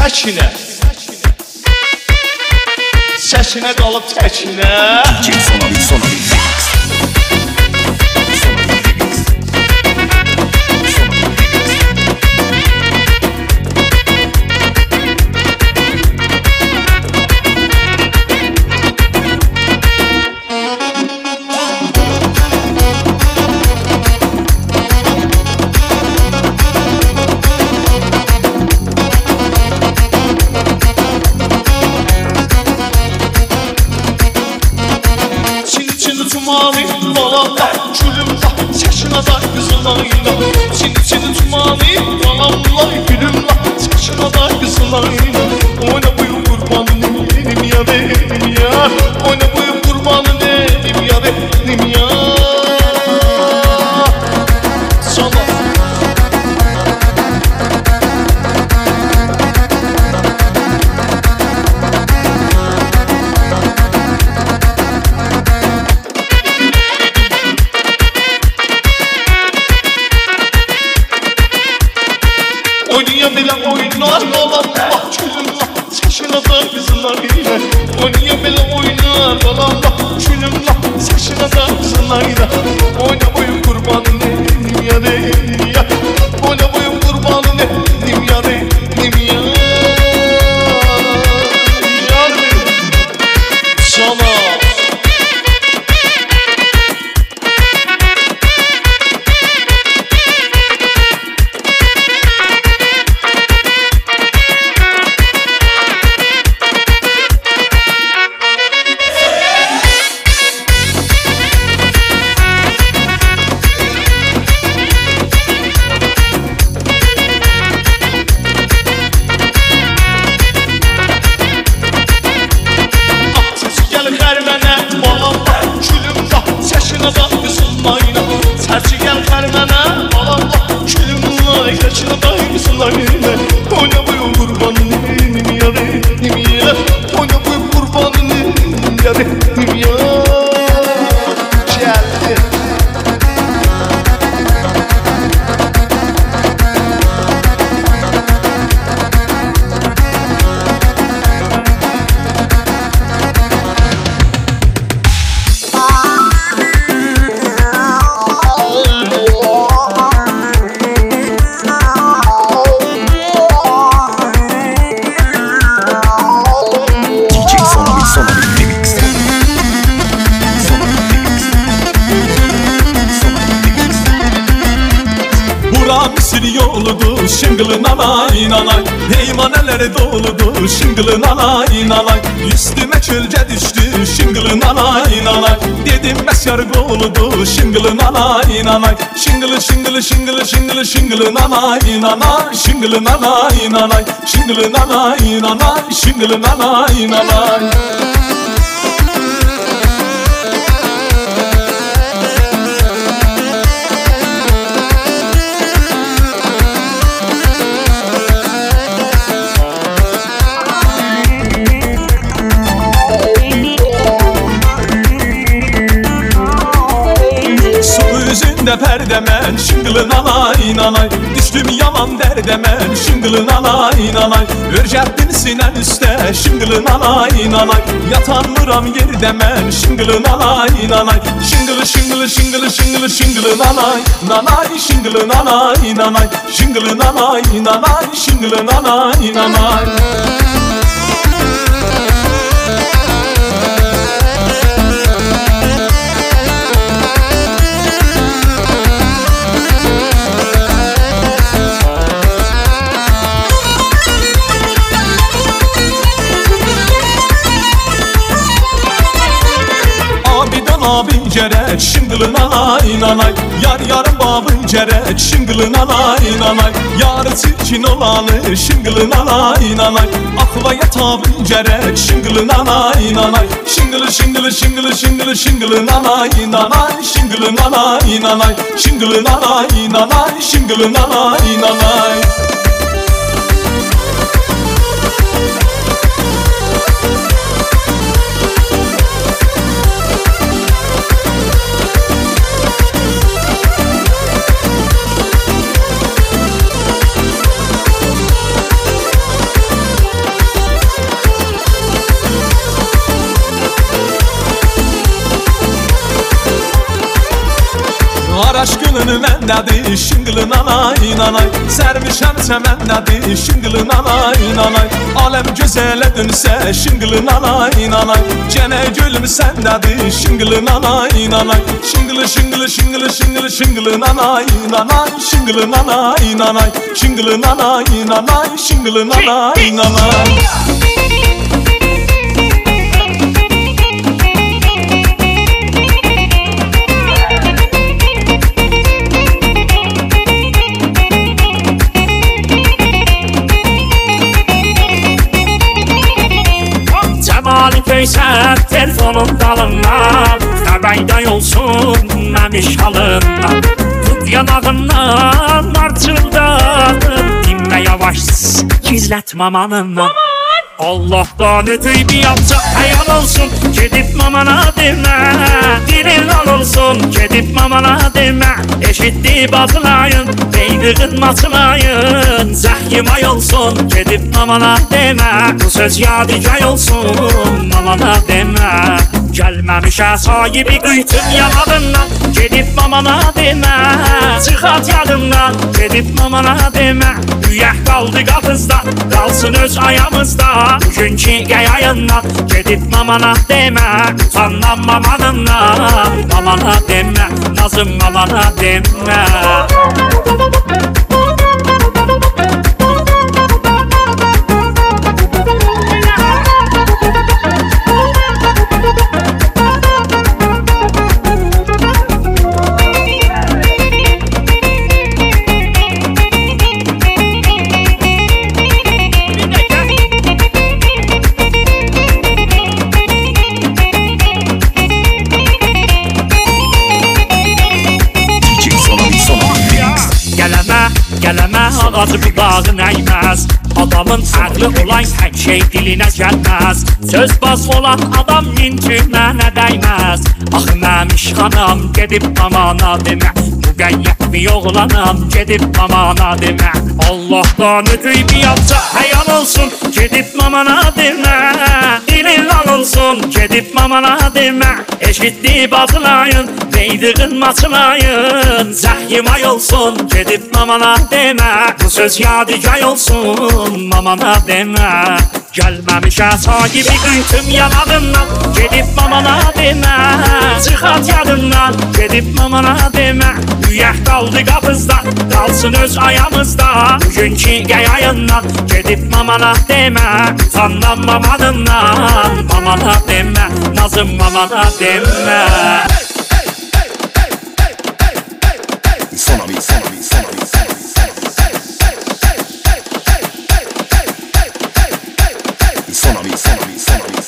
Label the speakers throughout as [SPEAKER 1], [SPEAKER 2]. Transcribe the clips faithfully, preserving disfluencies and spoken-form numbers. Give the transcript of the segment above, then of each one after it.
[SPEAKER 1] Səkinə Səkinə qalıb təkinə
[SPEAKER 2] D J Sonali, Sonali
[SPEAKER 1] Tumanı balanda gülümla Çeşinada kızılayla Çin çin tumanı balanda gülümla Çeşinada kızılayla Oyna boyu kurbanın benim ya benim ya Oyna boyu kurbanın benim ya benim ya Sana Oynaya bile oynar balanda Gülümla Çeşinada kızılayla Oynaya bile oynar balanda Gülümla Çeşinada kızılayla Oyna boyu kurbanın benim ya benim ya Oyna boyu kurbanın benim ya benim ya Yar benim Sana Tercih gel karmana balanda Külümla Yaşına daygısınlar yine Oyna boyu kurbanın benim ya benim ya Oyna boyu kurbanın benim ya benim ya Geldi
[SPEAKER 3] Yoludu şıngılı nanay nanay Heymaneleri doludu şıngılı nanay nanay Üstüme çölce düştü şıngılı nanay nanay Dedim mesyar goludu şıngılı nanay nanay Şıngılı şıngılı şıngılı şıngılı şıngılı nanay nanay Şıngılı nanay nanay Şıngılı nanay nanay Şıngılı nanay nanay De perdemen şıngılı nanay nanay Düştüm yaman derdemen şıngılı nanay nanay Örcettin sinen üste şıngılı nanay nanay Yatan mıram yerdemen şıngılı nanay nanay Şıngılı şıngılı şıngılı şıngılı şıngılı nanay nanay Şıngılı nanay nanay Şıngılı nanay nanay Şıngılı nanay nanay Babın cerek şıngılı nanay nanay Yar yarın babın cerek şıngılı nanay nanay Yarı çirkin olanı şıngılı nanay nanay Akla yatabın cerek şıngılı nanay nanay Şıngılı şıngılı şıngılı şıngılı şıngılı nanay nanay Şıngılı nanay nanay Şıngılı nanay nanay Şıngılı nanay nanay Gönül məndədir, şıngılın anay, nanay Sərmişəm çəməndədir, şıngılın anay, nanay Aləm gözələ dönsə, şıngılın anay, nanay Gənə gülüm səndədir, şıngılın anay, nanay Şıngılı, şıngılı, şıngılı, şıngılı, şıngılın anay, nanay Şıngılın anay, nanay Şıngılın anay, nanay Şıngılın anay, nanay
[SPEAKER 4] Göysən telefonun dalından Xəbəydə yolsun məmiş halından Tut yanağından arçıldadır Dinlə yavaşsız gizlət mamanından Allah'tan ötüy bir yapacak hayal olsun Gedib mamana demə Dilin al olsun Gedib mamana demə Eşitdi bazılayın Beyniğin maçılayın Zəhyimay olsun Gedib mamana demə Bu söz yadigay olsun Mamana demə Gəlməmişə sahibi qıytın yanadından Gedib mamana demə Çıxat yadından Gedib mamana demə Üyək qaldı qapızda Qalsın öz ayağımızda Bugünkü yayayından Gedib mamana demə Utandan mamanından Mamana demə Nazım mamana demə Gələmə ağacı budağın əyməz Adamın əqli olan hər şey dilinə gəlməz Sözbaz olan adam min tümənə dəyməz Axı məmiş xanam gedib mamana demə Müqəyyət bir oğlanam gedib mamana demə Allah'tan ötüy bir yapacaq həyal olsun Gedib mamana demə Dilin al olsun gedib mamana demə Eşitdi bazılayın Beydiğin maçılayın Zəhyimay olsun gedib mamana demə Bu söz yadigay olsun mamana demə Gəlməmişə sahibi qıytım yanadından Gedib mamana demə Çıxat yadından Gedib mamana demə Üyək qaldı qapızda Qalsın öz ayağımızda Bugünkü yayayından Gedib mamana demə Utandan mamanından Mamana demə Nazım mamana demə
[SPEAKER 2] Sonami, sonami, sonami, sonami, sonami, sonami, sonami,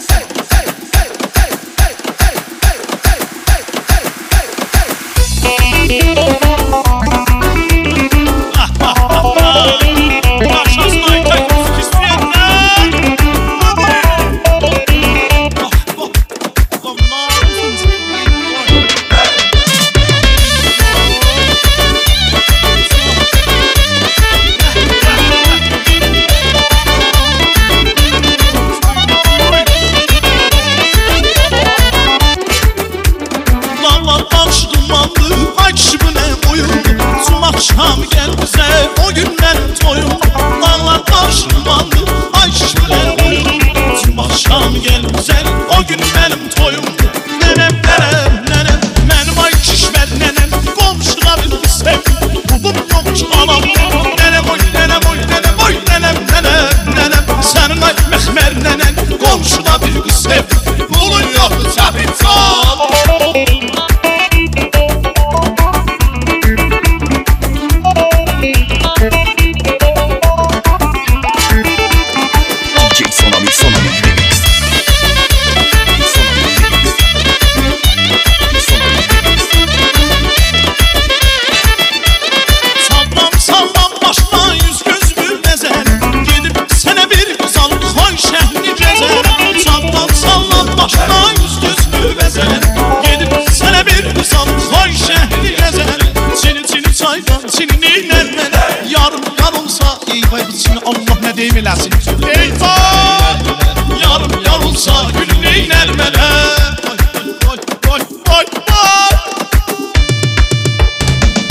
[SPEAKER 1] Akşam gel bize o günden toyum Dağlar başlandı ay şişler oyun Tüm akşam gel bize o gün benim toyum Nenem nenem nenem benim ay şişmer nenem Komşuna bir sev Bubum komşu anam Nenem oy nenem oy nenem oy nenem nenem nenem Senin ay mehmer nenen Komşuna bir sev Bulun yok tabi tam Allah ne deyim eləsin Eyvah Yarım yarılsa gülün eylər mənə Oy oy oy oy oy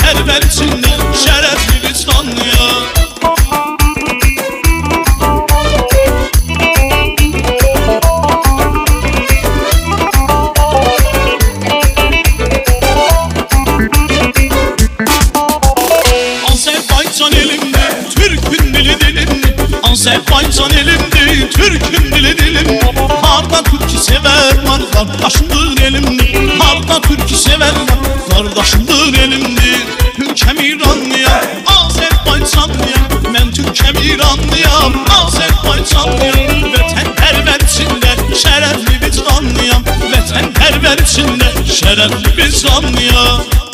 [SPEAKER 1] vətənpərvər içində şərəfli vicdanlıya. Azərbaycan elimdir, Türkün dili dilimdir. Azərbaycan elimdir, Türkün dili dilimdir. Harda türkü sever var, qardaşımdır elimdir. Harda türkü sever var, qardaşımdır elimdir. Türkəm İranlıyam, Azərbaycanlıyam. Mən Türkəm İranlıyam, Azərbaycanlıyam. Vətənpərvər içində şərəfli vicdanlıyam. Vətənpərvər içində şərəfli vicdanlıyam.